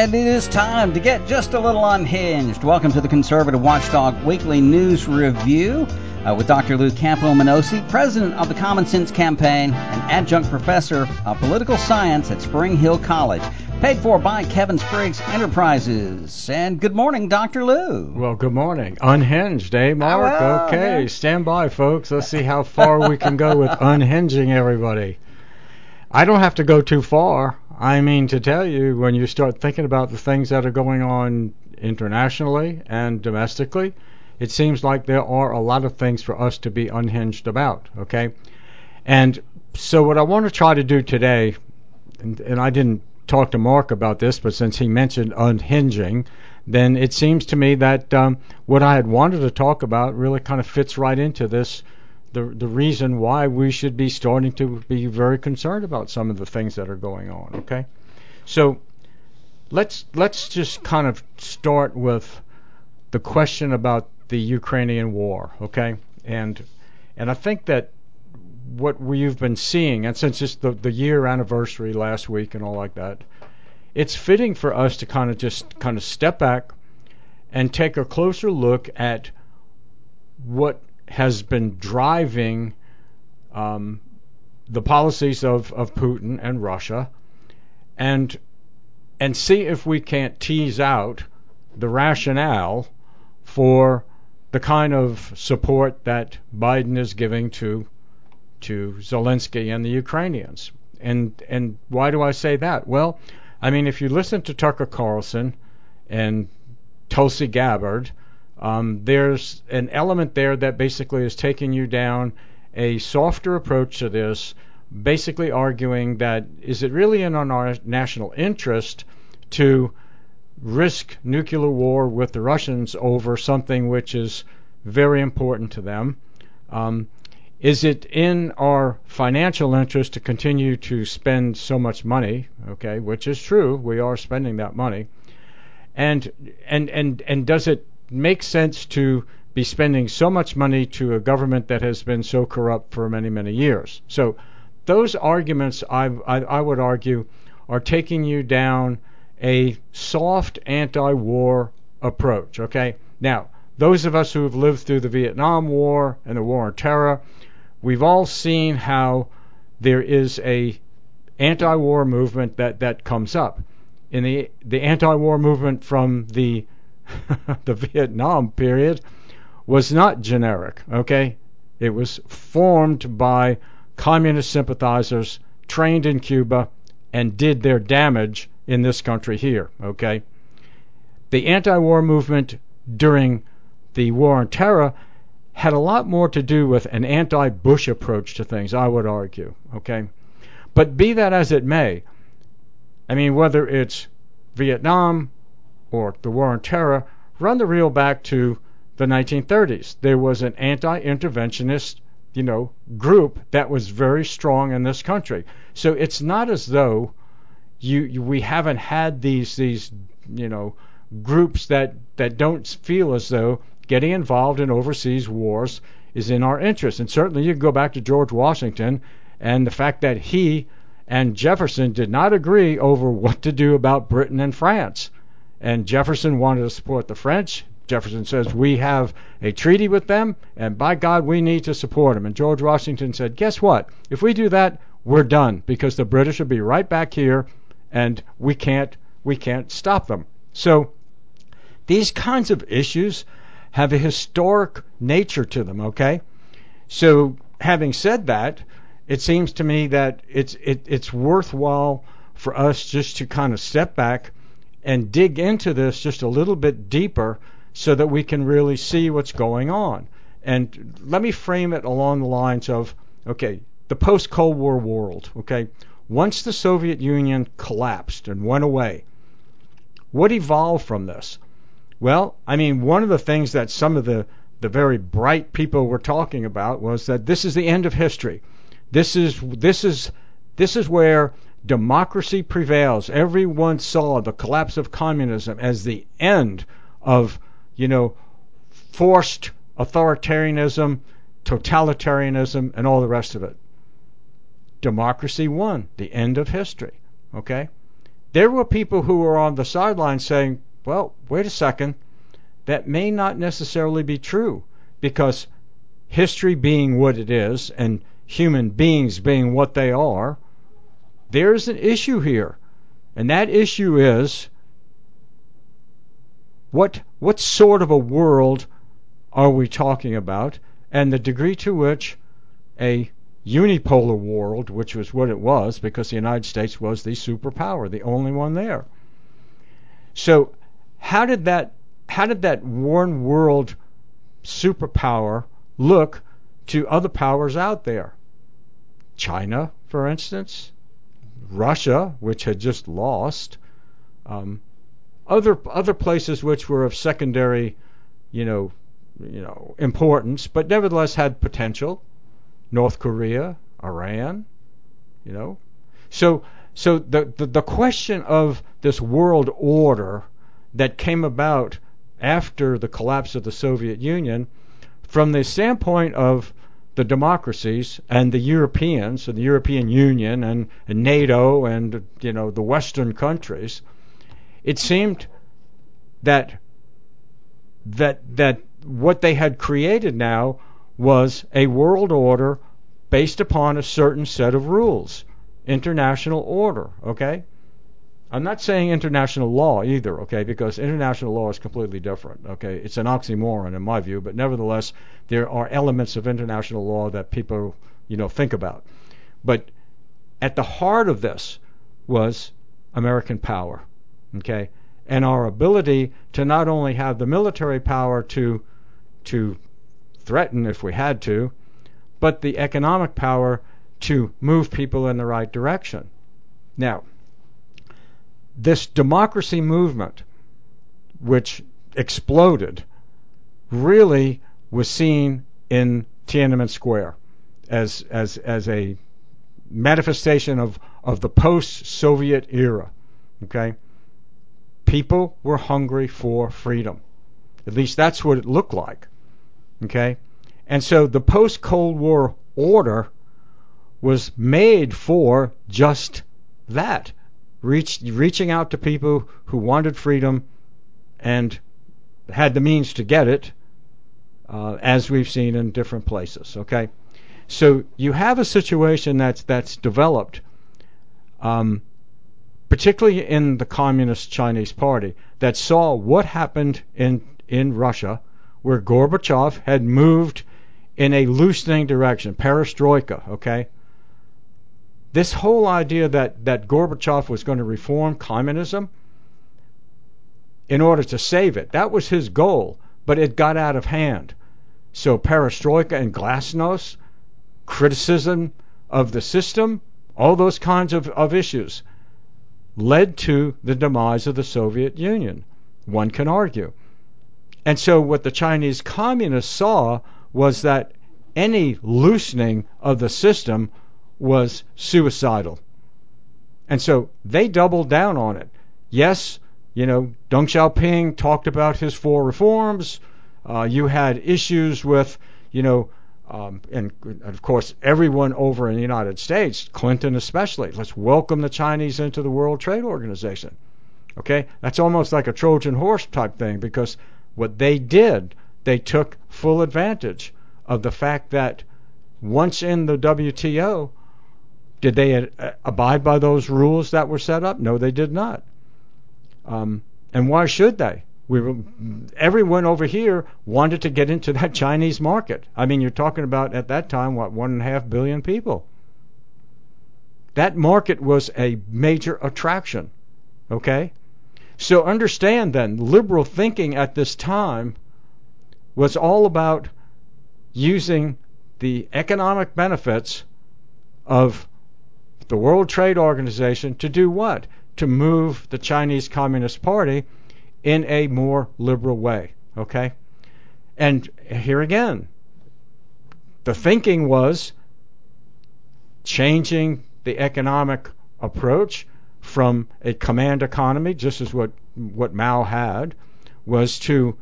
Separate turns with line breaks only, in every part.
And it is time to get just a little unhinged. Welcome to the Conservative Watchdog Weekly News Review with Dr. Lou Campo-Menosi, president of the Common Sense Campaign and adjunct professor of political science at Spring Hill College. Paid for by Kevin Spriggs Enterprises. And good morning, Dr. Lou.
Well, good morning. Unhinged, eh, Mark? Okay, stand by, folks. Let's see how far we can go with unhinging everybody. I don't have to go too far. I mean, to tell you, when you start thinking about the things that are going on internationally and domestically, it seems like there are a lot of things for us to be unhinged about, okay? And so what I want to try to do today, and I didn't talk to Mark about this, but since he mentioned unhinging, then it seems to me that what I had wanted to talk about really kind of fits right into this, the reason why we should be starting to be very concerned about some of the things that are going on, okay? So let's just kind of start with the question about the Ukrainian war, okay? And I think that what we've been seeing, and since it's the year anniversary last week and all like that, it's fitting for us to kind of step back and take a closer look at what has been driving the policies of Putin and Russia, and see if we can't tease out the rationale for the kind of support that Biden is giving to Zelensky and the Ukrainians. And why do I say that? Well, I mean, if you listen to Tucker Carlson and Tulsi Gabbard, there's an element there that basically is taking you down a softer approach to this, basically arguing that is it really in our national interest to risk nuclear war with the Russians over something which is very important to them? Is it in our financial interest to continue to spend so much money, okay, which is true, we are spending that money, and does it make sense to be spending so much money to a government that has been so corrupt for many, many years? So those arguments, I would argue, are taking you down a soft anti-war approach, okay? Now, those of us who have lived through the Vietnam War and the War on Terror, we've all seen how there is a anti-war movement that comes up. In the anti-war movement from the the Vietnam period was not generic, okay? It was formed by communist sympathizers trained in Cuba and did their damage in this country here, okay? The anti-war movement during the War on Terror had a lot more to do with an anti-Bush approach to things, I would argue, okay? But be that as it may, I mean, whether it's Vietnam or the War on Terror, run the reel back to the 1930s. There was an anti-interventionist, group that was very strong in this country. So it's not as though we haven't had these groups that don't feel as though getting involved in overseas wars is in our interest. And certainly you can go back to George Washington and the fact that he and Jefferson did not agree over what to do about Britain and France. And Jefferson wanted to support the French. Jefferson says, we have a treaty with them, and by God, we need to support them. And George Washington said, guess what? If we do that, we're done, because the British will be right back here, and we can't stop them. So these kinds of issues have a historic nature to them, okay? So having said that, it seems to me that it's worthwhile for us just to kind of step back and dig into this just a little bit deeper so that we can really see what's going on. And let me frame it along the lines of, okay, the post-Cold War world, okay? Once the Soviet Union collapsed and went away, what evolved from this? Well, I mean, one of the things that some of the very bright people were talking about was that this is the end of history. This is where democracy prevails. Everyone saw the collapse of communism as the end of, forced authoritarianism, totalitarianism, and all the rest of it. Democracy won, the end of history, okay? there were people who were on the sidelines saying, well, wait a second, that may not necessarily be true, because history being what it is and human beings being what they are, there's an issue here. And that issue is, what sort of a world are we talking about, and the degree to which a unipolar world, which was what it was because the United States was the superpower, the only one there. So how did that one world superpower look to other powers out there? China, for instance, Russia, which had just lost, other places which were of secondary, importance, but nevertheless had potential. North Korea, Iran, So the question of this world order that came about after the collapse of the Soviet Union, from the standpoint of the democracies and the Europeans, and the European Union and NATO and the Western countries, it seemed that what they had created now was a world order based upon a certain set of rules, international order, okay? I'm not saying international law either, okay, because international law is completely different, okay? It's an oxymoron in my view, but nevertheless, there are elements of international law that people, think about. But at the heart of this was American power, okay? And our ability to not only have the military power to threaten if we had to, but the economic power to move people in the right direction. Now, this democracy movement, which exploded, really was seen in Tiananmen Square as a manifestation of the post-Soviet era. Okay, people were hungry for freedom. At least that's what it looked like. Okay, and so the post-Cold War order was made for just that. Reaching out to people who wanted freedom and had the means to get it, as we've seen in different places. Okay, so you have a situation that's developed, particularly in the Communist Chinese Party, that saw what happened in Russia, where Gorbachev had moved in a loosening direction, perestroika. Okay. This whole idea that Gorbachev was going to reform communism in order to save it, that was his goal, but it got out of hand. So perestroika and glasnost, criticism of the system, all those kinds of issues led to the demise of the Soviet Union, one can argue. And so what the Chinese communists saw was that any loosening of the system was suicidal. And so they doubled down on it. Yes, Deng Xiaoping talked about his 4 reforms. You had issues with, and of course everyone over in the United States, Clinton especially, let's welcome the Chinese into the World Trade Organization. Okay? That's almost like a Trojan horse type thing, because what they did, they took full advantage of the fact that once in the WTO, did they abide by those rules that were set up? No, they did not. And why should they? Everyone over here wanted to get into that Chinese market. I mean, you're talking about, at that time, 1.5 billion people. That market was a major attraction. Okay? So understand then, liberal thinking at this time was all about using the economic benefits of the World Trade Organization to do what? To move the Chinese Communist Party in a more liberal way. Okay? And here again, the thinking was changing the economic approach from a command economy, just as what Mao had, was to,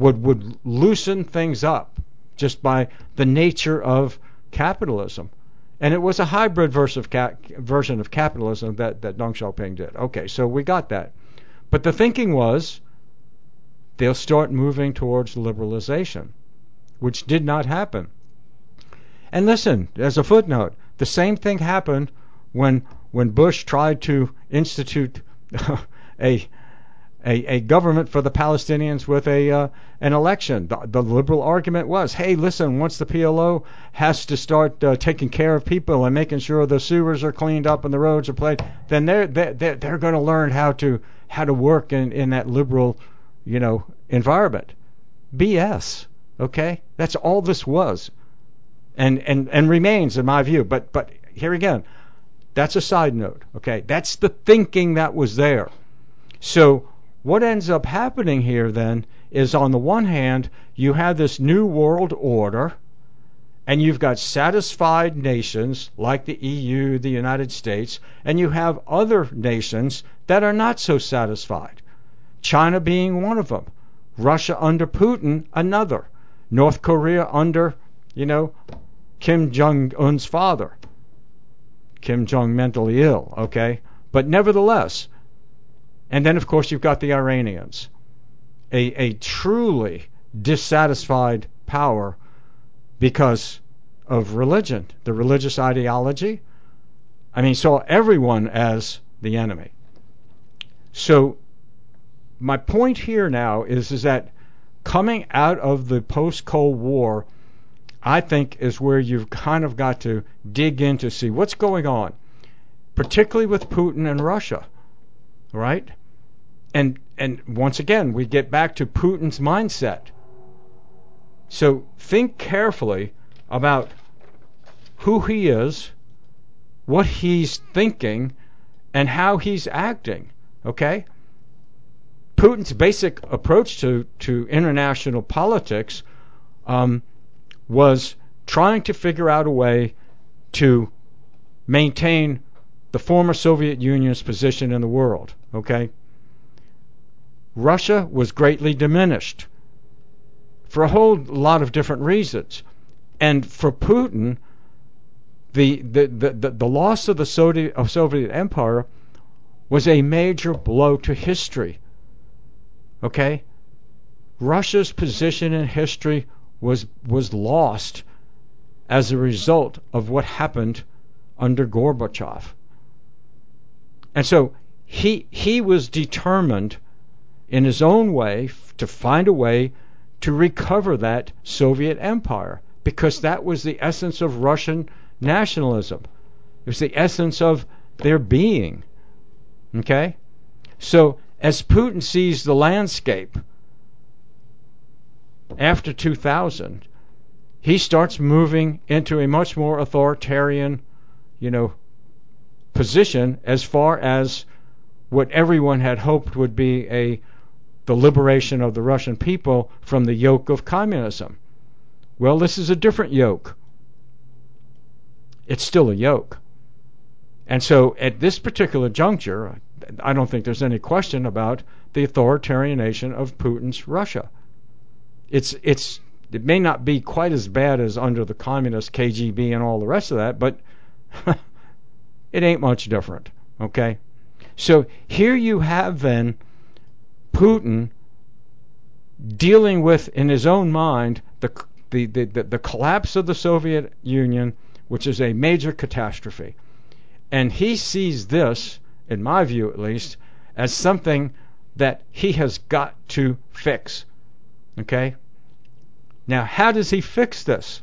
would loosen things up just by the nature of capitalism. And it was a hybrid version of capitalism that Deng Xiaoping did. Okay, so we got that. But the thinking was they'll start moving towards liberalization, which did not happen. And listen, as a footnote, the same thing happened when Bush tried to institute a government for the Palestinians with an election. The liberal argument was, hey, listen, once the PLO has to start taking care of people and making sure the sewers are cleaned up and the roads are played, then they're going to learn how to work in that liberal, environment. BS. Okay, that's all this was, and remains in my view. But here again, that's a side note. Okay, that's the thinking that was there. So what ends up happening here then is, on the one hand, you have this new world order, and you've got satisfied nations like the EU, the United States, and you have other nations that are not so satisfied. China being one of them, Russia under Putin another, North Korea under, Kim Jong-un's father, Kim Jong mentally ill, okay? But nevertheless, and then, of course, you've got the Iranians, a truly dissatisfied power because of religion, the religious ideology. Saw everyone as the enemy. So my point here now is that coming out of the post-Cold War, I think, is where you've kind of got to dig in to see what's going on, particularly with Putin and Russia. Right? And once again, we get back to Putin's mindset. So think carefully about who he is, what he's thinking, and how he's acting. Okay? Putin's basic approach to international politics was trying to figure out a way to maintain the former Soviet Union's position in the world. Okay? Russia was greatly diminished for a whole lot of different reasons. And for Putin, the loss of the Soviet Empire was a major blow to history. Okay? Russia's position in history was lost as a result of what happened under Gorbachev. And so he was determined in his own way to find a way to recover that Soviet empire, because that was the essence of Russian nationalism. It was the essence of their being. Okay? So as Putin sees the landscape after 2000, he starts moving into a much more authoritarian, position, as far as what everyone had hoped would be the liberation of the Russian people from the yoke of communism. Well, this is a different yoke. It's still a yoke. And so at this particular juncture, I don't think there's any question about the authoritarianization of Putin's Russia. It may not be quite as bad as under the communist KGB and all the rest of that, but it ain't much different. Okay? So here you have then Putin dealing with, in his own mind, the collapse of the Soviet Union, which is a major catastrophe. And he sees this, in my view at least, as something that he has got to fix. Okay? Now, how does he fix this?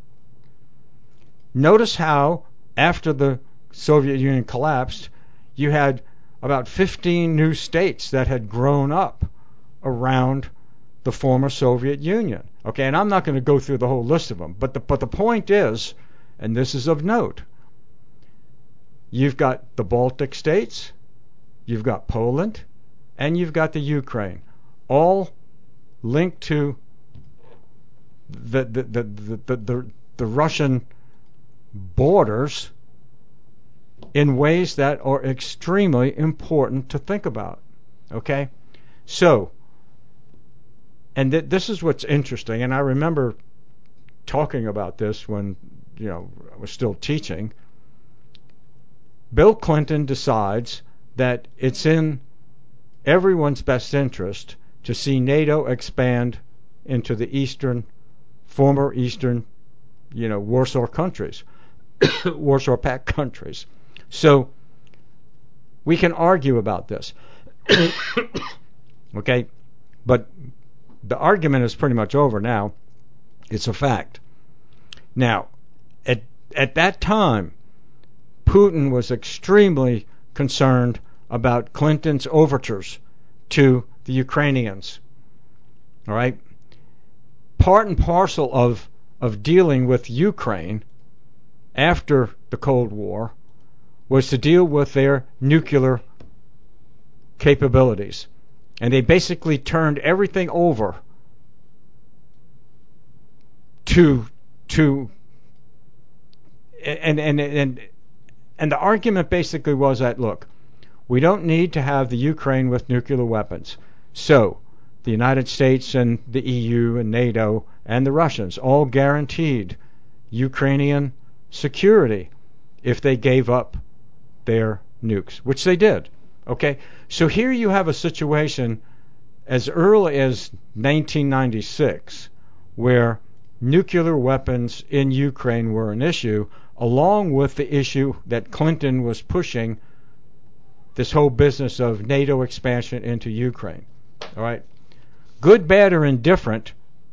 Notice how, after the Soviet Union collapsed, you had about 15 new states that had grown up around the former Soviet Union. Okay, and I'm not going to go through the whole list of them, but the point is, and this is of note, you've got the Baltic states, you've got Poland, and you've got the Ukraine, all linked to the Russian borders in ways that are extremely important to think about. Okay? So, and this is what's interesting, and I remember talking about this when was still teaching, Bill Clinton decides that it's in everyone's best interest to see NATO expand into the former Eastern, Warsaw countries, Warsaw Pact countries. So we can argue about this. Okay? But the argument is pretty much over now. It's a fact. Now, at that time, Putin was extremely concerned about Clinton's overtures to the Ukrainians. All right? Part and parcel of dealing with Ukraine after the Cold War was to deal with their nuclear capabilities. And they basically turned everything over to and the argument basically was that, look, we don't need to have the Ukraine with nuclear weapons. So the United States and the EU and NATO and the Russians all guaranteed Ukrainian security if they gave up their nukes, which they did. Okay? So here you have a situation as early as 1996 where nuclear weapons in Ukraine were an issue, along with the issue that Clinton was pushing, this whole business of NATO expansion into Ukraine. All right? Good, bad, or indifferent,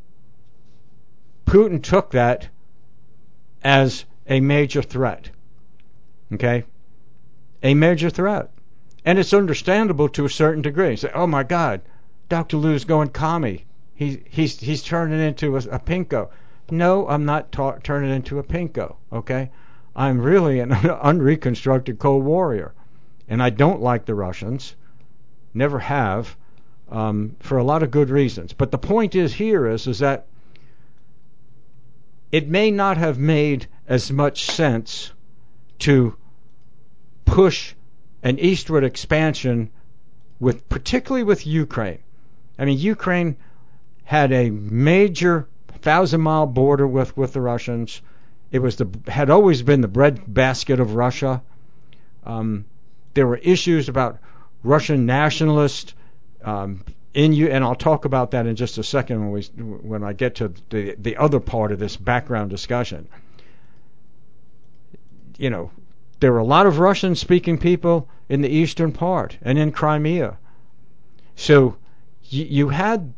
Putin took that as a major threat. Okay? A major threat. And it's understandable to a certain degree. Say, oh my God, Dr. Lou's going commie. He's turning into a pinko. No, I'm not turning into a pinko. Okay? I'm really an unreconstructed Cold Warrior. And I don't like the Russians. Never have. For a lot of good reasons. But the point is that it may not have made as much sense to push an eastward expansion particularly with Ukraine. I mean, Ukraine had a major 1,000-mile border with the Russians. It had always been the breadbasket of Russia. There were issues about Russian nationalists and I'll talk about that in just a second when I get to the other part of this background discussion. There were a lot of Russian-speaking people in the eastern part and in Crimea. So you had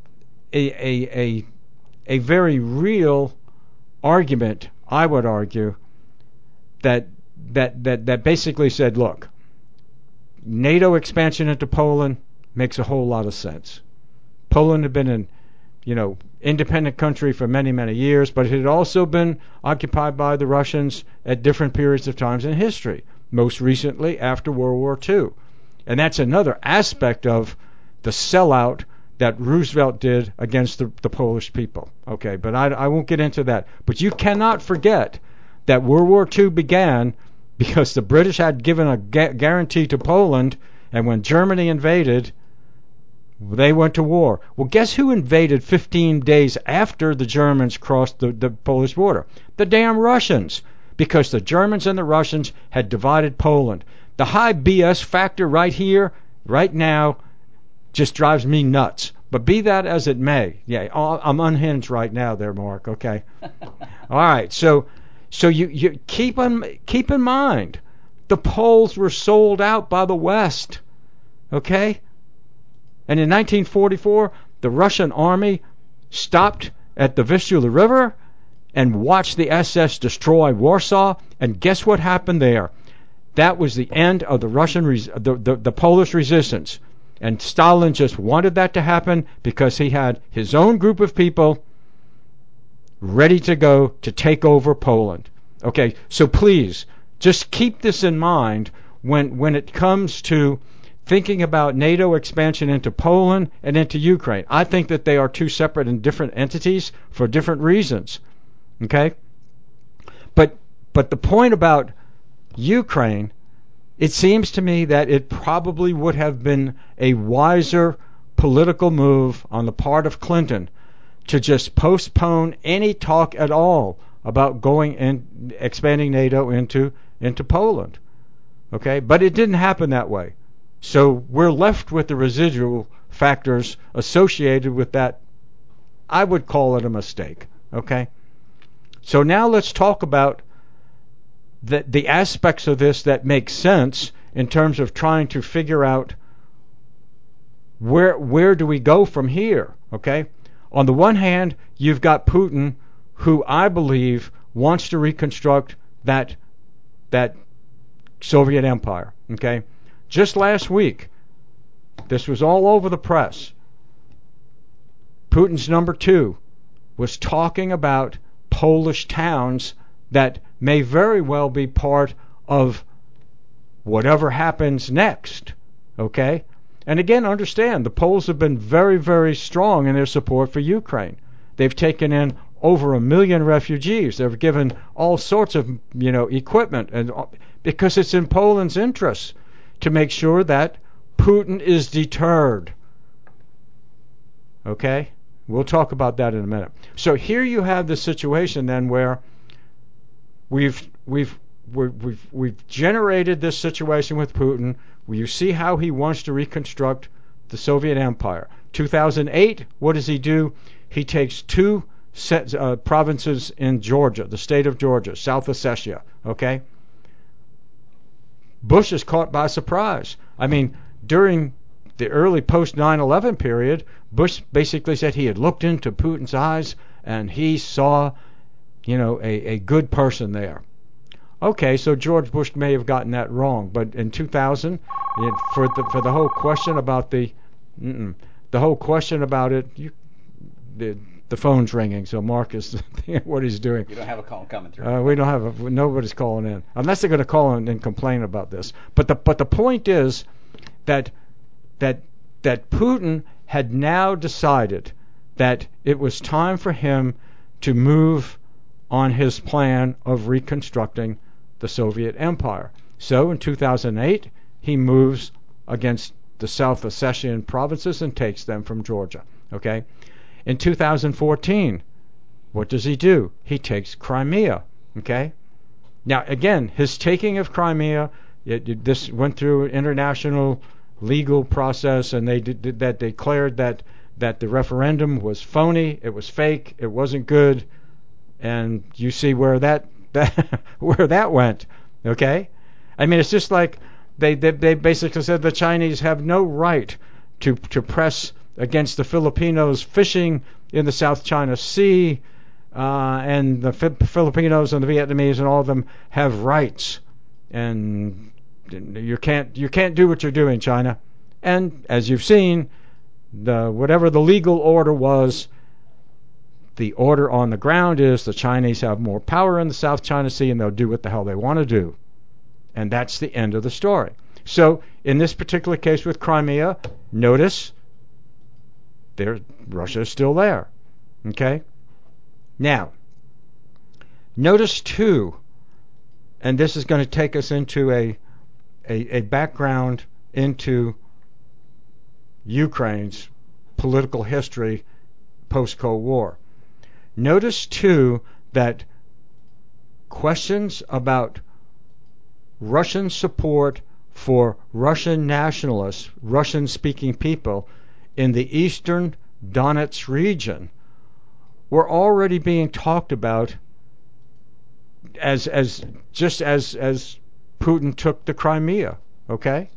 a very real argument, I would argue, that basically said, look, NATO expansion into Poland makes a whole lot of sense. Poland had been an independent country for many, many years, but it had also been occupied by the Russians at different periods of times in history, most recently after World War II. And that's another aspect of the sellout that Roosevelt did against the Polish people. Okay, but I won't get into that. But you cannot forget that World War II began because the British had given a guarantee to Poland, and when Germany invaded, they went to war. Well, guess who invaded 15 days after the Germans crossed the Polish border? The damn Russians, because the Germans and the Russians had divided Poland. The high BS factor right here, right now, just drives me nuts. But be that as it may, yeah, I'm unhinged right now there, Mark, okay? All right, so you keep in mind, the Poles were sold out by the West, okay? And in 1944, the Russian army stopped at the Vistula River and watched the SS destroy Warsaw. And guess what happened there? That was the end of the the Polish resistance. And Stalin just wanted that to happen because he had his own group of people ready to go to take over Poland. Okay, so please, just keep this in mind when it comes to thinking about NATO expansion into Poland and into Ukraine. I think that they are two separate and different entities for different reasons. Okay? But the point about Ukraine, it seems to me that it probably would have been a wiser political move on the part of Clinton to just postpone any talk at all about expanding NATO into Poland. Okay, but it didn't happen that way. So we're left with the residual factors associated with that. I would call it a mistake. Okay, so now let's talk about the aspects of this that make sense in terms of trying to figure out where do we go from here. Okay, on the one hand, you've got Putin, who I believe wants to reconstruct that Soviet empire. Okay, just last week, this was all over the press. Putin's number two was talking about Polish towns that may very well be part of whatever happens next. Okay? And again, understand, the Poles have been very, very strong in their support for Ukraine. They've taken in over 1 million refugees. They've given all sorts of, equipment, and because it's in Poland's interest to make sure that Putin is deterred. Okay? We'll talk about that in a minute. So here you have the situation then where we've generated this situation with Putin. You see how he wants to reconstruct the Soviet Empire. 2008, what does he do? He takes two provinces in Georgia, the state of Georgia, South Ossetia. Okay? Bush is caught by surprise. I mean, during the early post 9/11 period, Bush basically said he had looked into Putin's eyes and he saw, a good person there. Okay, so George Bush may have gotten that wrong, but in 2000, for the whole question about the whole question about it, the phone's ringing, so Mark is what he's doing.
You don't have a call coming through.
We don't have nobody's calling in unless they're going to call in and complain about this. But the point is that Putin had now decided that it was time for him to move on his plan of reconstructing the Soviet Empire. So in 2008, he moves against the South Ossetian provinces and takes them from Georgia. Okay? In 2014, what does he do? He takes Crimea. Okay? Now, again, his taking of Crimea, this went through an international legal process, and they declared that the referendum was phony, it was fake, it wasn't good, and you see where that where that went. Okay, I mean, it's just like they basically said the Chinese have no right to press against the Filipinos fishing in the South China Sea, and the Filipinos and the Vietnamese and all of them have rights, and you can't do what you're doing, China. And as you've seen, whatever the legal order was, the order on the ground is the Chinese have more power in the South China Sea and they'll do what the hell they want to do. And that's the end of the story. So in this particular case with Crimea, notice Russia is still there. Okay? Now, notice too, and this is going to take us into a background into Ukraine's political history post-Cold War. Notice too that questions about Russian support for Russian nationalists, Russian-speaking people in the eastern Donetsk region were already being talked about as Putin took the Crimea. Okay?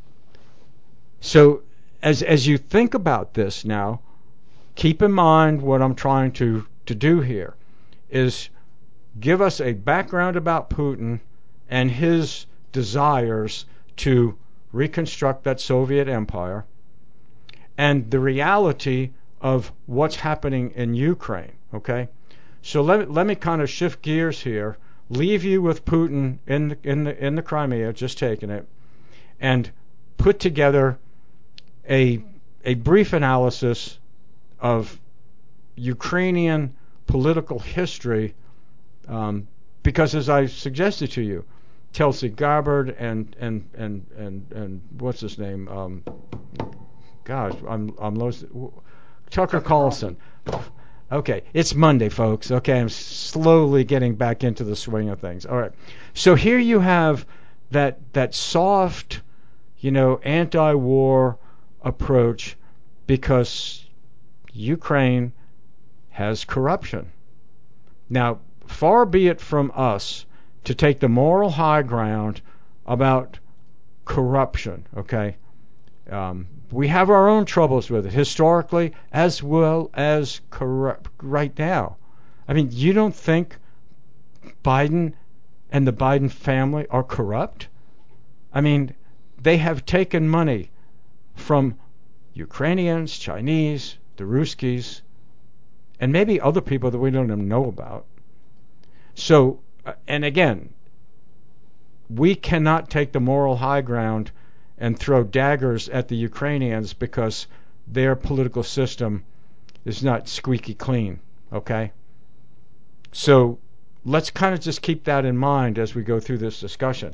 So as you think about this now, keep in mind what I'm trying to do here is give us a background about Putin and his desires to reconstruct that Soviet empire and the reality of what's happening in Ukraine. Okay? So let me kind of shift gears here, leave you with Putin in the Crimea, just taking it, and put together a brief analysis of Ukrainian political history, because as I suggested to you, Tulsi Gabbard and what's his name? Gosh, I'm lost. Tucker Carlson. Okay, it's Monday, folks. Okay, I'm slowly getting back into the swing of things. All right. So here you have that soft, anti-war approach because Ukraine has corruption. Now, far be it from us to take the moral high ground about corruption, okay? We have our own troubles with it, historically as well as right now. I mean, you don't think Biden and the Biden family are corrupt? I mean, they have taken money from Ukrainians, Chinese, the Ruskies, and maybe other people that we don't even know about. So, and again, we cannot take the moral high ground and throw daggers at the Ukrainians because their political system is not squeaky clean, okay? So let's kind of just keep that in mind as we go through this discussion.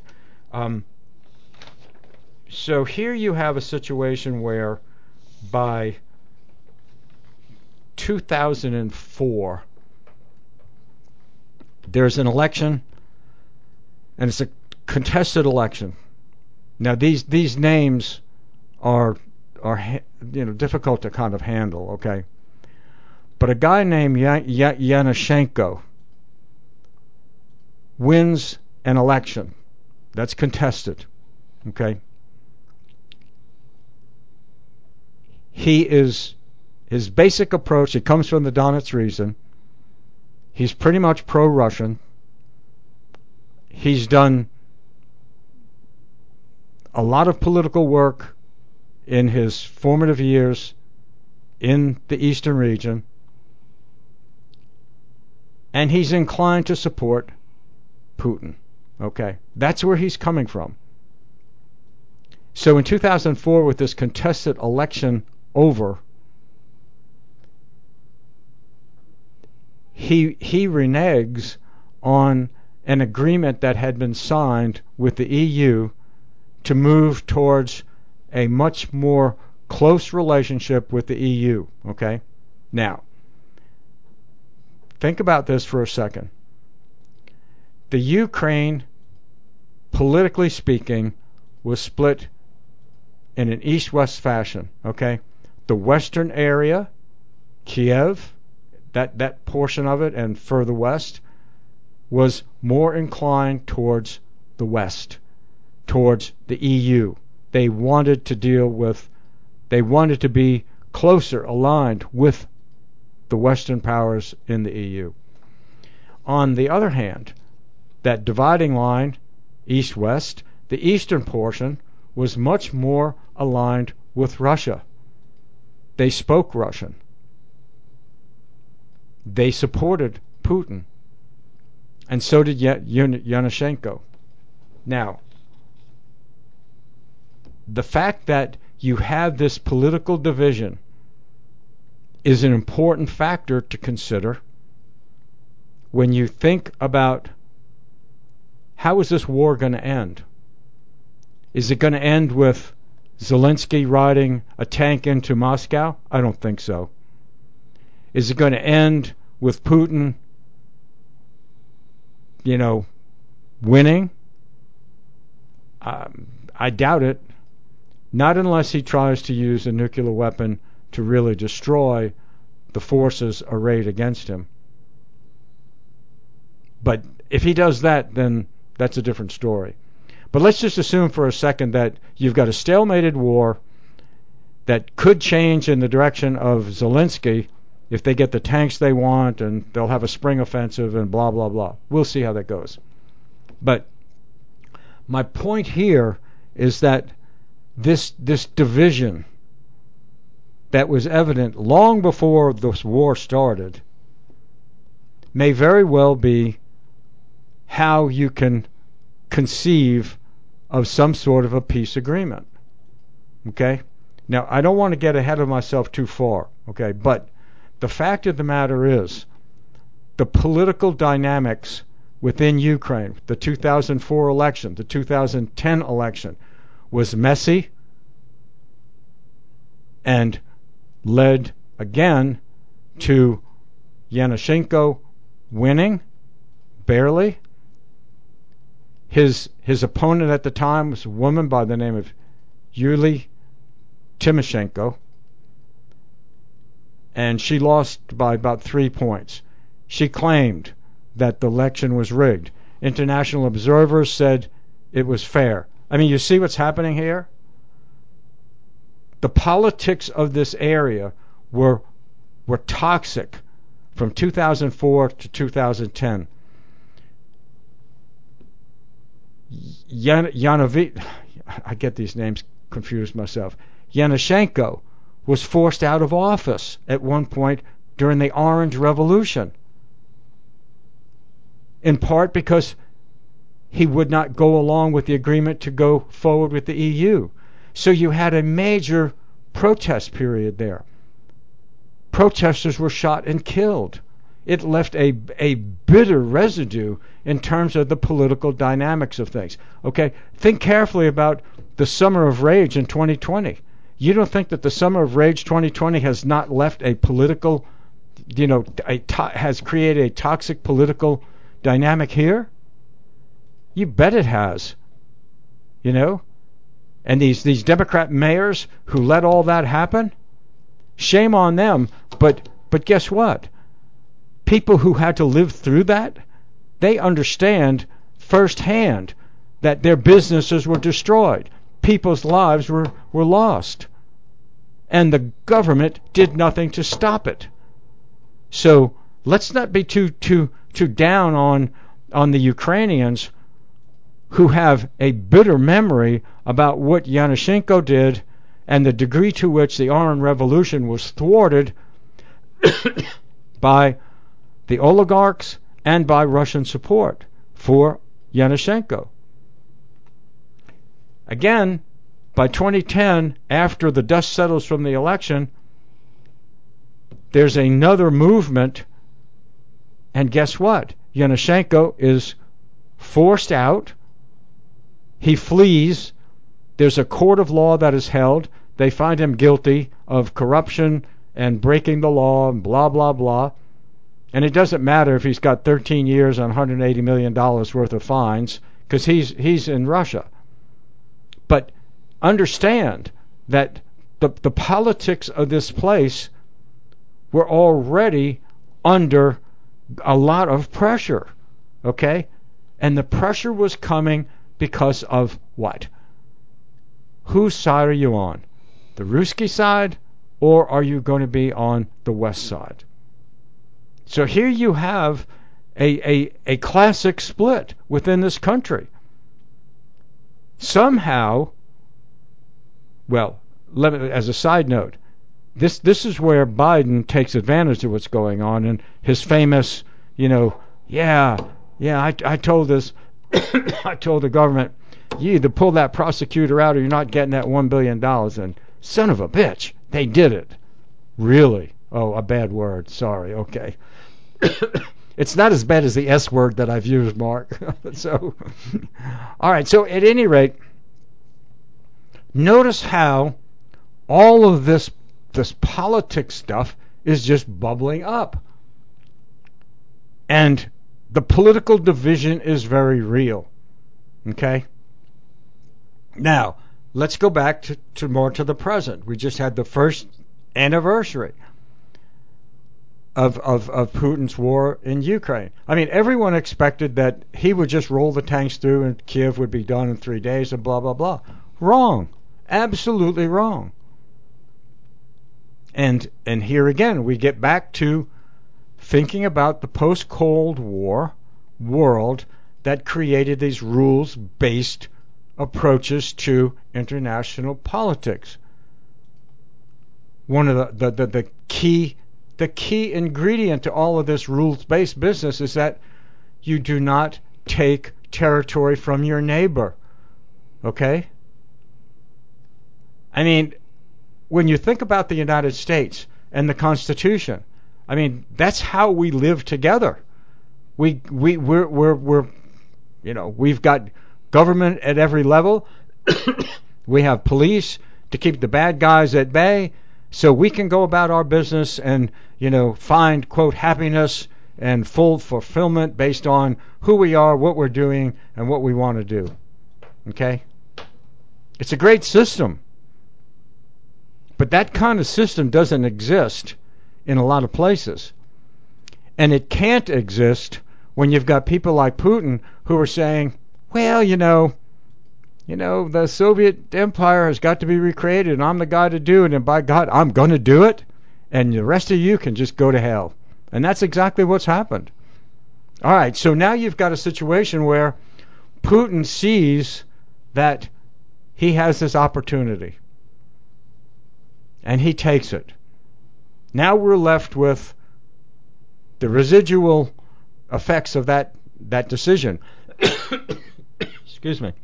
So here you have a situation where by 2004, there's an election, and it's a contested election. Now these names are difficult to kind of handle, okay? But a guy named Yanushchenko wins an election that's contested, okay? His basic approach, it comes from the Donetsk region. He's pretty much pro-Russian. He's done a lot of political work in his formative years in the eastern region, and he's inclined to support Putin. Okay, that's where he's coming from. So in 2004, with this contested election over, he reneges on an agreement that had been signed with the EU to move towards a much more close relationship with the EU, okay? Now, think about this for a second. The Ukraine, politically speaking, was split in an east-west fashion, okay? The western area, Kiev, that portion of it and further west, was more inclined towards the west, towards the EU. They wanted to be closer aligned with the Western powers in the EU. On the other hand, that dividing line, east-west, the eastern portion was much more aligned with Russia. They spoke Russian. They supported Putin. And so did Yanushchenko. Now, the fact that you have this political division is an important factor to consider when you think about how is this war going to end? Is it going to end with Zelensky riding a tank into Moscow? I don't think so. Is it going to end with Putin, winning? I doubt it. Not unless he tries to use a nuclear weapon to really destroy the forces arrayed against him. But if he does that, then that's a different story. But let's just assume for a second that you've got a stalemated war that could change in the direction of Zelensky if they get the tanks they want and they'll have a spring offensive and blah, blah, blah. We'll see how that goes. But my point here is that this division that was evident long before this war started may very well be how you can conceive of some sort of a peace agreement. Okay? Now, I don't want to get ahead of myself too far, okay? But the fact of the matter is the political dynamics within Ukraine, the 2004 election, the 2010 election, was messy and led again to Yanushchenko winning, barely. His opponent at the time was a woman by the name of Yulia Tymoshenko, and she lost by about 3 points. She claimed that the election was rigged. International observers said it was fair. I mean, you see what's happening here? The politics of this area were toxic from 2004 to 2010. I get these names confused myself. Yanushchenko was forced out of office at one point during the Orange Revolution, in part because he would not go along with the agreement to go forward with the EU. So you had a major protest period there. Protesters were shot and killed. It left a bitter residue in terms of the political dynamics of things. Okay, think carefully about the Summer of Rage in 2020. You don't think that the Summer of Rage 2020 has not left a political, has created a toxic political dynamic here? You bet it has. And these Democrat mayors who let all that happen, shame on them. But guess what? People who had to live through that, they understand firsthand that their businesses were destroyed. People's lives were lost. And the government did nothing to stop it. So let's not be too down on the Ukrainians who have a bitter memory about what Yanushchenko did and the degree to which the Orange Revolution was thwarted by the oligarchs and by Russian support for Yanushchenko. Again, by 2010, after the dust settles from the election, there's another movement, and guess what? Yanushchenko is forced out. He flees. There's a court of law that is held. They find him guilty of corruption and breaking the law and blah, blah, blah. And it doesn't matter if he's got 13 years and $180 million worth of fines, because he's in Russia. But understand that the politics of this place were already under a lot of pressure, okay? And the pressure was coming because of what? Whose side are you on? The Ruski side, or are you going to be on the West side? So here you have a classic split within this country. Somehow, well, as a side note, this is where Biden takes advantage of what's going on, and his famous, I told this, I told the government, you either pull that prosecutor out or you're not getting that $1 billion. And son of a bitch, they did it. Really? Oh, a bad word. Sorry. Okay. It's not as bad as the S word that I've used, Mark. So, all right. So at any rate, notice how all of this politics stuff is just bubbling up. And the political division is very real. Okay? Now, let's go back to more to the present. We just had the first anniversary of Putin's war in Ukraine. I mean, everyone expected that he would just roll the tanks through and Kiev would be done in 3 days and blah, blah, blah. Wrong. Absolutely wrong. And here again, we get back to thinking about the post-Cold War world that created these rules-based approaches to international politics. One of the key ingredient to all of this rules-based business is that you do not take territory from your neighbor. Okay? I mean, when you think about the United States and the Constitution, I mean, that's how we live together. We've got government at every level. We have police to keep the bad guys at bay, so we can go about our business and find, quote, happiness and full fulfillment based on who we are, what we're doing, and what we want to do. Okay? It's a great system. But that kind of system doesn't exist in a lot of places. And it can't exist when you've got people like Putin who are saying, well, the Soviet Empire has got to be recreated, and I'm the guy to do it, and by God, I'm going to do it, and the rest of you can just go to hell. And that's exactly what's happened. All right, so now you've got a situation where Putin sees that he has this opportunity, and he takes it. Now we're left with the residual effects of that decision. Excuse me.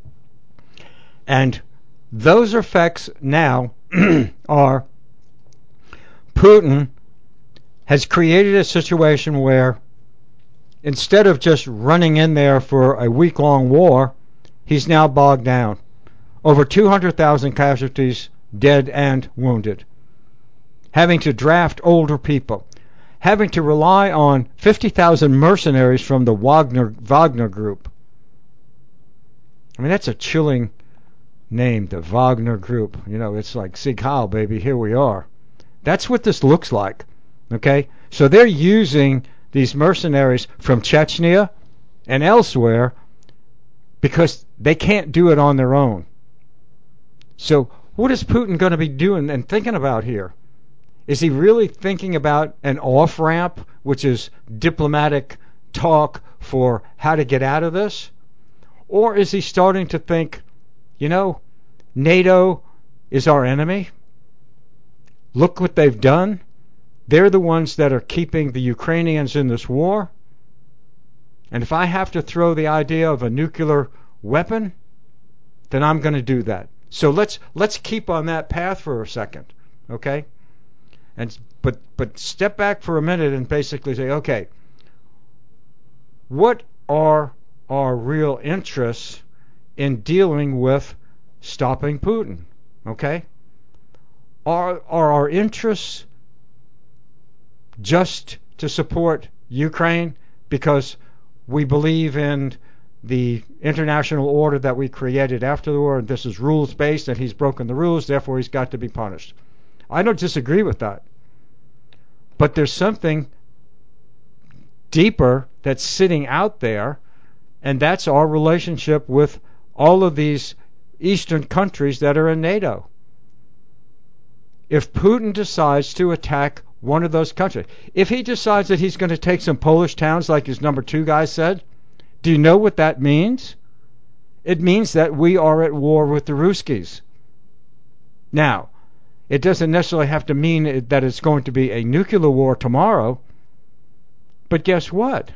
And those effects now are Putin has created a situation where instead of just running in there for a week-long war, he's now bogged down. Over 200,000 casualties, dead and wounded. Having to draft older people. Having to rely on 50,000 mercenaries from the Wagner Group. I mean, that's a chilling name, the Wagner Group. It's like Sieg Heil, baby, here we are. That's what this looks like. Okay? So they're using these mercenaries from Chechnya and elsewhere because they can't do it on their own. So what is Putin going to be doing and thinking about here? Is he really thinking about an off-ramp, which is diplomatic talk for how to get out of this? Or is he starting to think, NATO is our enemy? Look what they've done. They're the ones that are keeping the Ukrainians in this war. And if I have to throw the idea of a nuclear weapon, then I'm going to do that. So let's keep on that path for a second, okay? But step back for a minute and basically say, okay, what are our real interests in dealing with stopping Putin? Okay? Are our interests just to support Ukraine because we believe in the international order that we created after the war, and this is rules-based, and he's broken the rules, therefore he's got to be punished? I don't disagree with that. But there's something deeper that's sitting out there, and that's our relationship with all of these Eastern countries that are in NATO. If Putin decides to attack one of those countries, if he decides that he's going to take some Polish towns like his number 2 guy said, do you know what that means? It means that we are at war with the Ruskies. Now, it doesn't necessarily have to mean that it's going to be a nuclear war tomorrow, but guess what?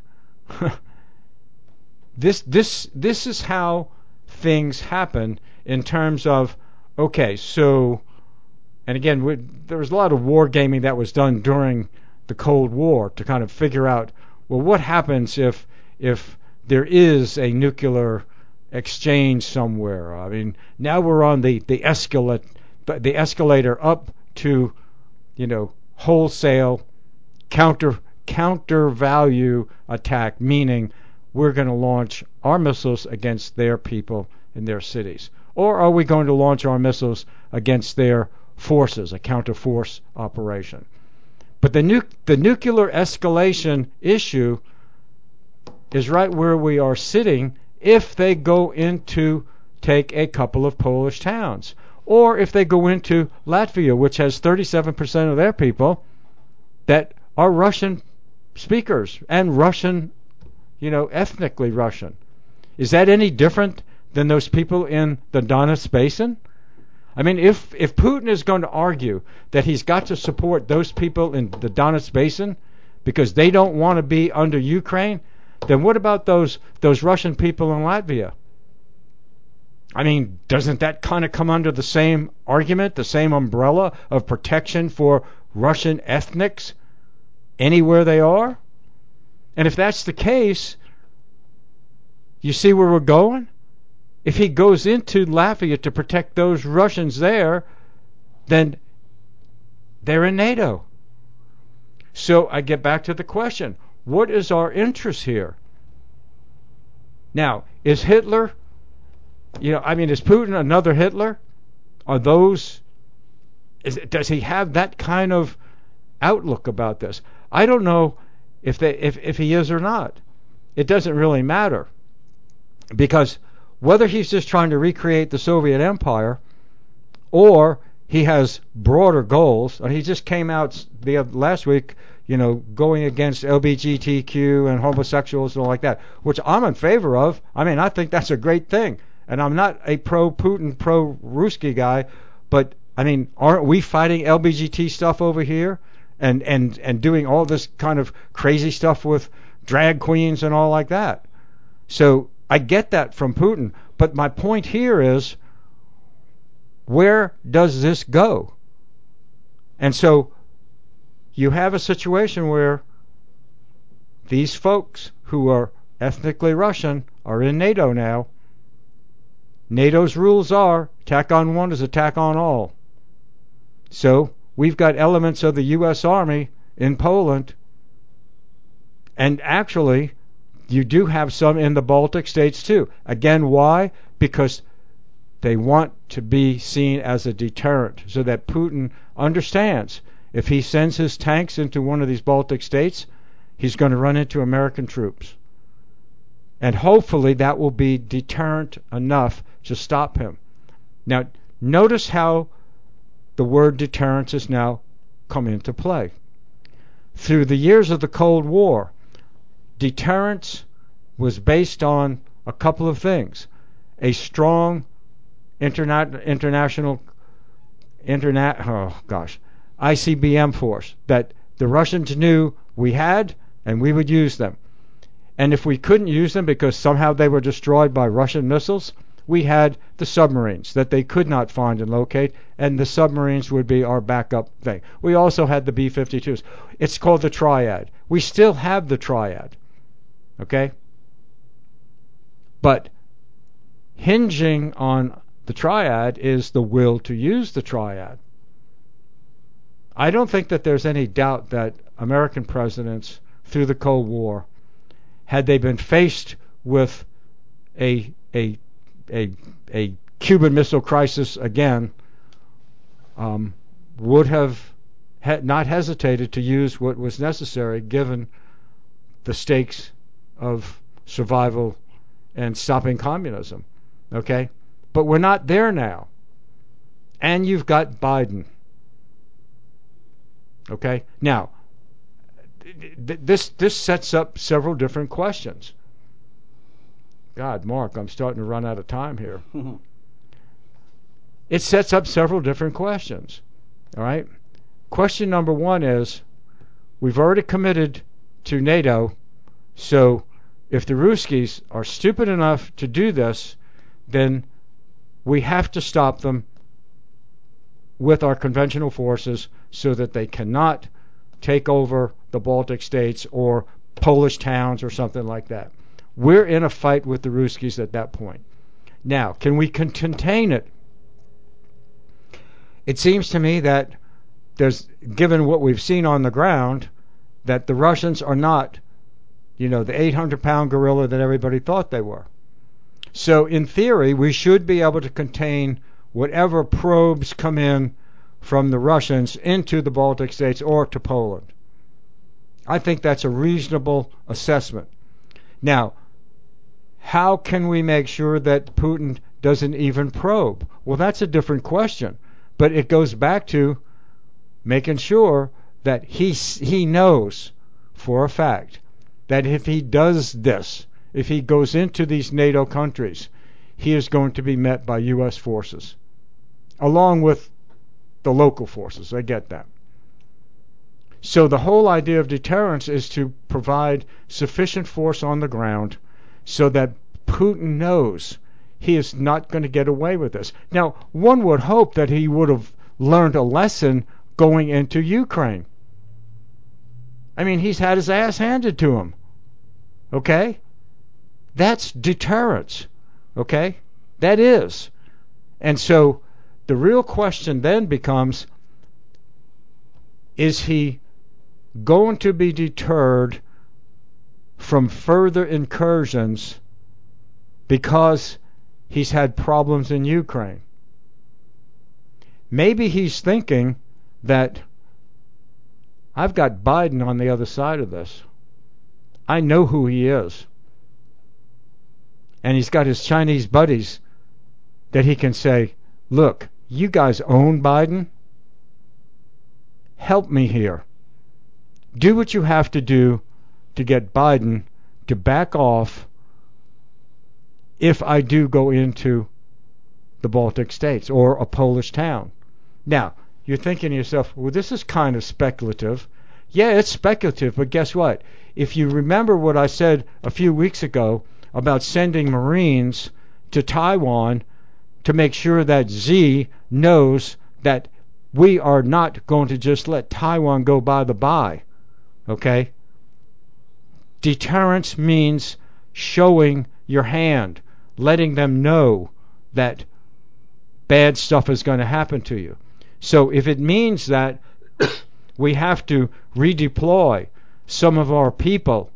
This is how things happen in terms of, okay, so, and again, there was a lot of war gaming that was done during the Cold War to kind of figure out, well, what happens if there is a nuclear exchange somewhere? I mean, now we're on the escalator up to, wholesale counter value attack, meaning we're going to launch our missiles against their people in their cities. Or are we going to launch our missiles against their forces, a counter-force operation? But the nuclear escalation issue is right where we are sitting if they go into take a couple of Polish towns. Or if they go into Latvia, which has 37% of their people that are Russian speakers and Russian, ethnically Russian. Is that any different than those people in the Donetsk Basin? I mean, if Putin is going to argue that he's got to support those people in the Donetsk Basin because they don't want to be under Ukraine, then what about those Russian people in Latvia? I mean, doesn't that kind of come under the same argument, the same umbrella of protection for Russian ethnics anywhere they are? And if that's the case, you see where we're going? If he goes into Latvia to protect those Russians there, then they're in NATO. So I get back to the question, what is our interest here? Now, is Hitler, is Putin another Hitler? Are those, does he have that kind of outlook about this? I don't know if he is or not. It doesn't really matter, because whether he's just trying to recreate the Soviet Empire or he has broader goals, and he just came out last week, going against LGBTQ and homosexuals and all like that, which I'm in favor of. I think that's a great thing, and I'm not a pro-Putin, pro-Ruski guy, but aren't we fighting LGBT stuff over here and doing all this kind of crazy stuff with drag queens and all like that? So I get that from Putin, but my point here is, where does this go? And so you have a situation where these folks who are ethnically Russian are in NATO now. NATO's rules are attack on one is attack on all. So we've got elements of the U.S. Army in Poland, and actually you do have some in the Baltic states too. Again, why? Because they want to be seen as a deterrent, so that Putin understands if he sends his tanks into one of these Baltic states, he's going to run into American troops. And hopefully that will be deterrent enough to stop him. Now, notice how the word deterrence has now come into play. Through the years of the Cold War, deterrence was based on a couple of things: a strong ICBM force that the Russians knew we had, and we would use them. And if we couldn't use them because somehow they were destroyed by Russian missiles, we had the submarines that they could not find and locate, and the submarines would be our backup thing. We also had the B-52s. It's called the Triad. We still have the Triad. Okay? But hinging on the Triad is the will to use the Triad. I don't think that there's any doubt that American presidents through the Cold War, had they been faced with a Cuban Missile Crisis again, would have not hesitated to use what was necessary given the stakes of survival and stopping communism. Okay? But we're not there now. And you've got Biden. Okay? Now, this sets up several different questions. God, Mark, I'm starting to run out of time here. It sets up several different questions. All right? Question number one is, we've already committed to NATO, so if the Ruskies are stupid enough to do this, then we have to stop them with our conventional forces so that they cannot take over the Baltic states or Polish towns or something like that. We're in a fight with the Ruskies at that point. Now, can we contain it? It seems to me that given what we've seen on the ground, that the Russians are not, the 800-pound gorilla that everybody thought they were. So in theory, we should be able to contain whatever probes come in from the Russians into the Baltic states or to Poland. I think that's a reasonable assessment. Now, how can we make sure that Putin doesn't even probe? Well, that's a different question. But it goes back to making sure that he knows for a fact that if he does this, if he goes into these NATO countries, he is going to be met by U.S. forces, along with the local forces. I get that. So the whole idea of deterrence is to provide sufficient force on the ground so that Putin knows he is not going to get away with this. Now, one would hope that he would have learned a lesson going into Ukraine. He's had his ass handed to him. Okay? That's deterrence. Okay? That is. And so the real question then becomes, is he going to be deterred from further incursions because he's had problems in Ukraine. Maybe he's thinking that I've got Biden on the other side of this. I know who he is. And he's got his Chinese buddies that he can say, look, you guys own Biden. Help me here. Do what you have to do to get Biden to back off if I do go into the Baltic states or a Polish town. Now, you're thinking to yourself, well, this is kind of speculative. Yeah, it's speculative, but guess what? If you remember what I said a few weeks ago about sending Marines to Taiwan to make sure that Xi knows that we are not going to just let Taiwan go by the by, okay? Deterrence means showing your hand, letting them know that bad stuff is going to happen to you. So if it means that we have to redeploy some of our people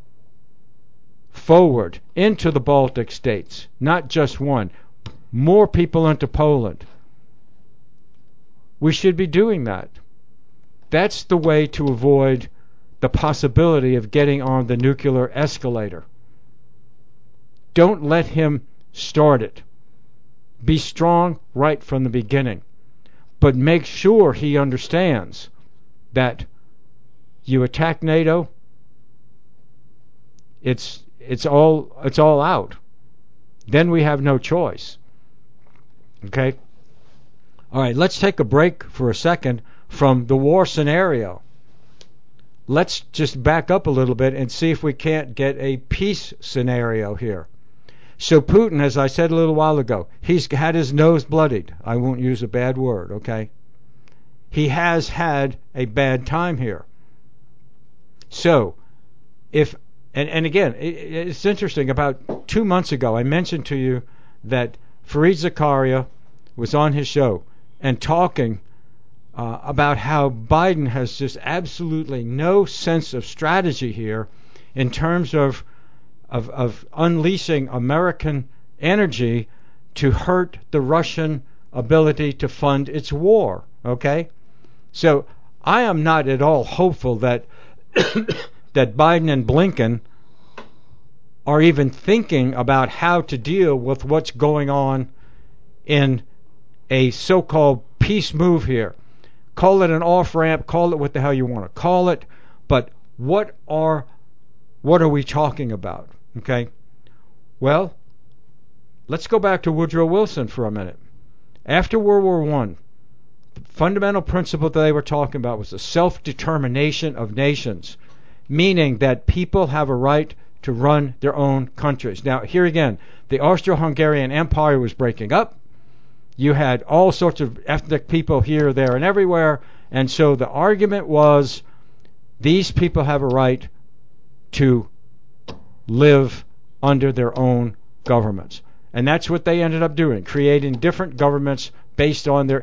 forward into the Baltic states, not just one, more people into Poland, we should be doing that. That's the way to avoid the possibility of getting on the nuclear escalator. Don't let him start it. Be strong right from the beginning. But make sure he understands that you attack NATO, it's all out. Then we have no choice. Okay? All right, let's take a break for a second from the war scenario. Let's just back up a little bit and see if we can't get a peace scenario here. So Putin, as I said a little while ago, he's had his nose bloodied. I won't use a bad word, okay? He has had a bad time here. So, and again, it's interesting, about 2 months ago, I mentioned to you that Fareed Zakaria was on his show and talking about how Biden has just absolutely no sense of strategy here in terms of unleashing American energy to hurt the Russian ability to fund its war. Okay? So I am not at all hopeful that that Biden and Blinken are even thinking about how to deal with what's going on in a so-called peace move here. Call it an off-ramp, call it what the hell you want to call it, but what are we talking about? Okay? Well, let's go back to Woodrow Wilson for a minute. After World War I, the fundamental principle that they were talking about was the self-determination of nations, meaning that people have a right to run their own countries. Now, here again, the Austro-Hungarian Empire was breaking up. You had all sorts of ethnic people here, there, and everywhere, and so the argument was these people have a right to live under their own governments. And that's what they ended up doing, creating different governments based on their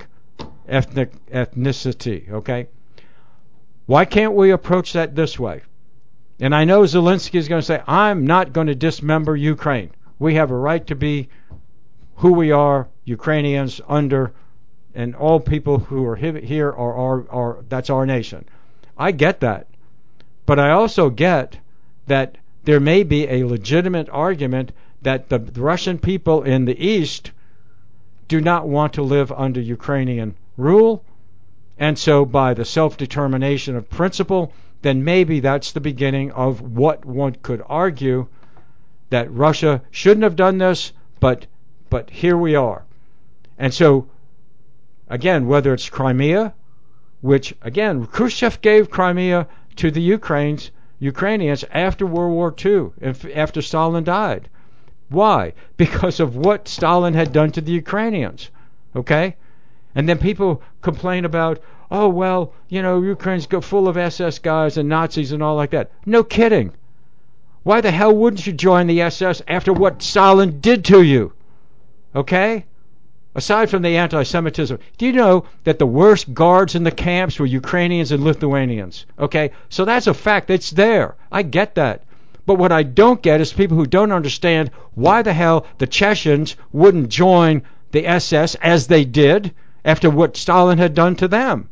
ethnicity, okay? Why can't we approach that this way? And I know Zelensky is going to say, I'm not going to dismember Ukraine. We have a right to be who we are, Ukrainians, under, and all people who are here are that's our nation. I get that. But I also get that there may be a legitimate argument that the Russian people in the East do not want to live under Ukrainian rule, and so by the self-determination of principle, then maybe that's the beginning of what one could argue, that Russia shouldn't have done this, but here we are. And so, again, whether it's Crimea, which, again, Khrushchev gave Crimea to the Ukrainians after World War II, after Stalin died. Why? Because of what Stalin had done to the Ukrainians. Okay? And then people complain about, oh, well, Ukraine's full of SS guys and Nazis and all like that. No kidding. Why the hell wouldn't you join the SS after what Stalin did to you? Okay? Aside from the anti-Semitism, do you know that the worst guards in the camps were Ukrainians and Lithuanians? Okay, so that's a fact. It's there. I get that. But what I don't get is people who don't understand why the hell the Chechens wouldn't join the SS as they did after what Stalin had done to them.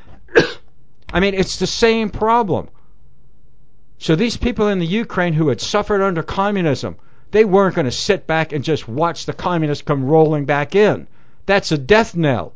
I mean, it's the same problem. So these people in the Ukraine who had suffered under communism, they weren't going to sit back and just watch the communists come rolling back in. That's a death knell.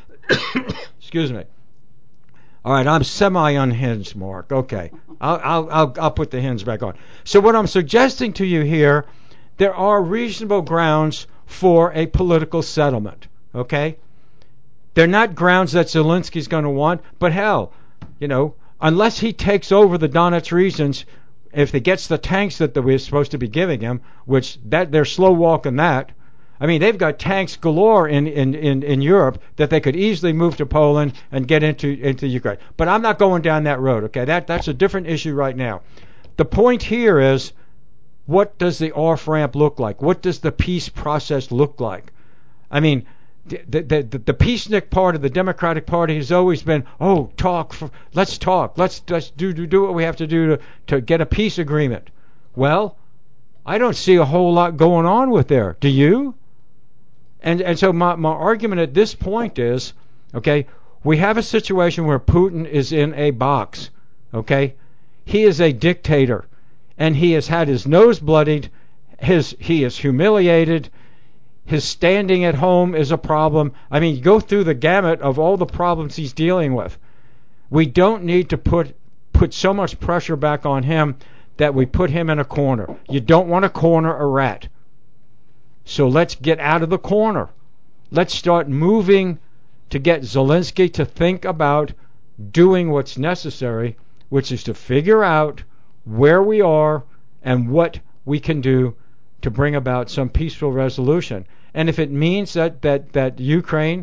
Excuse me. All right, I'm semi-unhinged, Mark. Okay, I'll put the hinge back on. So what I'm suggesting to you here, there are reasonable grounds for a political settlement. Okay, they're not grounds that Zelensky's going to want, but hell, unless he takes over the Donetsk regions, if he gets the tanks that we're supposed to be giving him, which that they're slow walking that. I mean, they've got tanks galore in Europe that they could easily move to Poland and get into Ukraine. But I'm not going down that road, okay? That's a different issue right now. The point here is, what does the off-ramp look like? What does the peace process look like? I mean, the peacenik part of the Democratic Party has always been, let's talk, let's do what we have to do to get a peace agreement. Well, I don't see a whole lot going on with there. Do you? And so my argument at this point is, okay, we have a situation where Putin is in a box. Okay, he is a dictator, and he has had his nose bloodied. He is humiliated. His standing at home is a problem. I mean, go through the gamut of all the problems he's dealing with. We don't need to put so much pressure back on him that we put him in a corner. You don't want to corner a rat. So let's get out of the corner. Let's start moving to get Zelensky to think about doing what's necessary, which is to figure out where we are and what we can do to bring about some peaceful resolution. And if it means that Ukraine,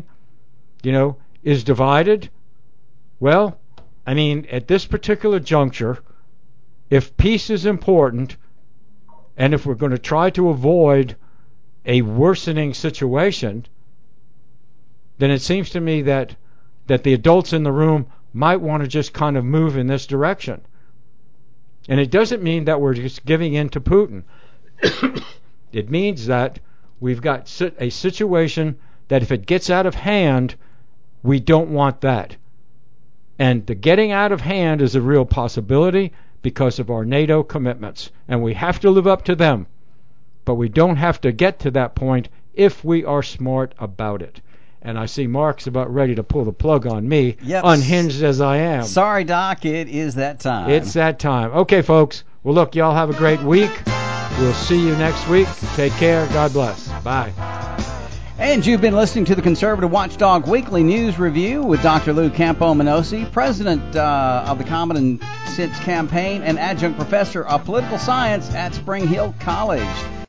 is divided, well, I mean, at this particular juncture, if peace is important, and if we're going to try to avoid a worsening situation, then it seems to me that the adults in the room might want to just kind of move in this direction. And it doesn't mean that we're just giving in to Putin. It means that we've got a situation that if it gets out of hand, we don't want that. And the getting out of hand is a real possibility because of our NATO commitments. And we have to live up to them. But we don't have to get to that point if we are smart about it. And I see Mark's about ready to pull the plug on me, yep. Unhinged as I am.
Sorry, Doc, it is that time.
It's that time. Okay, folks. Well, look, y'all have a great week. We'll see you next week. Take care. God bless. Bye.
And you've been listening to the Conservative Watchdog Weekly News Review with Dr. Lou Campo-Menosi, President of the Common Sense Campaign and Adjunct Professor of Political Science at Spring Hill College.